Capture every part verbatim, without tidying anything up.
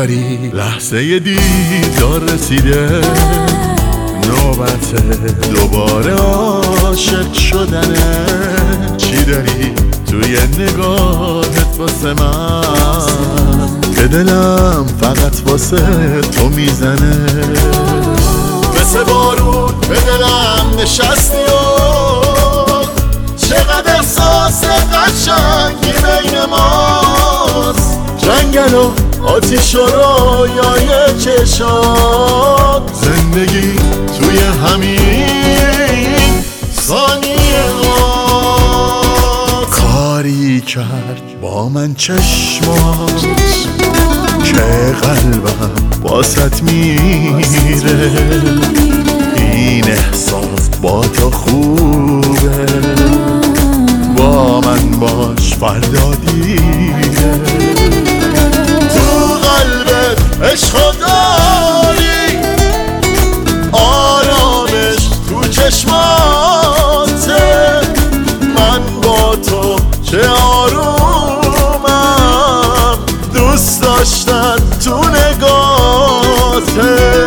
انگاری لحظه دیدار رسیده، نوبت دوباره عاشق شدنه. چی داری توی نگاهت واسه من که دلم فقط واسه تو میزنه؟ مثل بارون به دلم نشستی و چقدر احساس قشنگی بین ماست. جنگل و آتیش و رویای چشات، زندگی توی همین ثانیه ها. کاری کرد با من چشمات که قلبم باست میره. این احساس با تو خوبه، با من باش فردا دیره. تو قلبت عشق داری، آرامش تو چشماته. من با تو چه آرومم، دوست داشتن تو نگاته.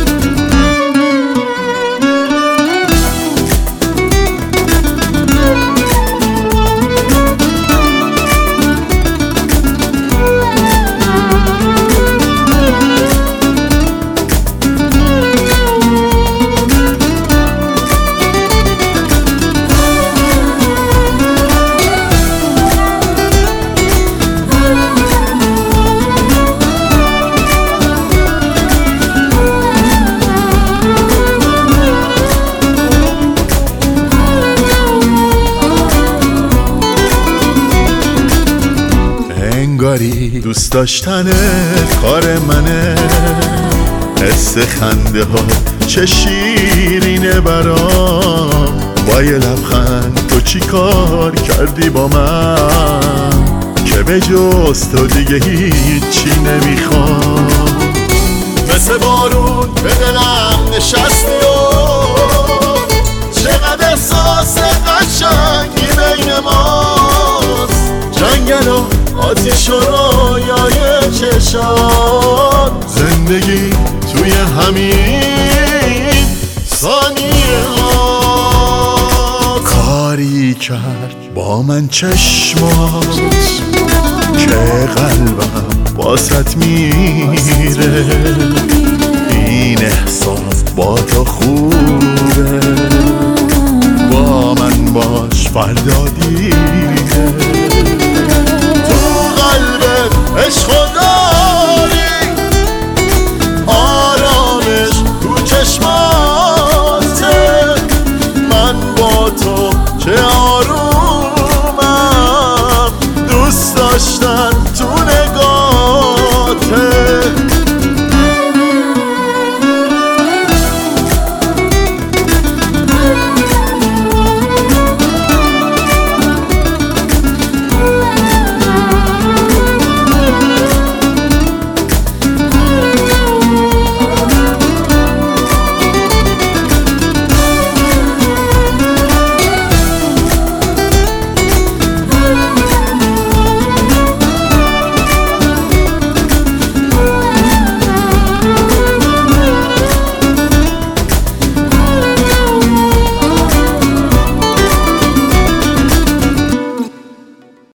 انگاری دوست داشتن کار منه، حس خنده ها چه شیرینه برام. با یه لبخند تو چی کار کردی با من که به جز تو دیگه هیچی نمیخوام. مثل بارون به دلم نشستی و چقدر احساس قشنگی بین ماست. جنگل و آتیش و رویای چشات، زندگی توی همین ثانیه ها. کاری کرد با من چشمات که قلبم باست میره. این احساس با تو خوبه، با من باش فردا دیره. عشق